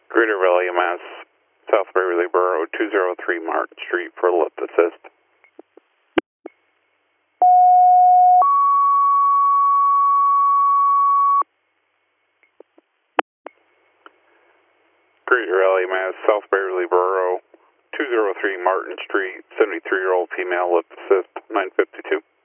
Greater Valley, Mass. South Beverly Borough, 203 Martin Street for lift assist. Greater Valley, Mass. South Beverly Borough, 203 Martin Street, 73-year-old female lift assist, 952.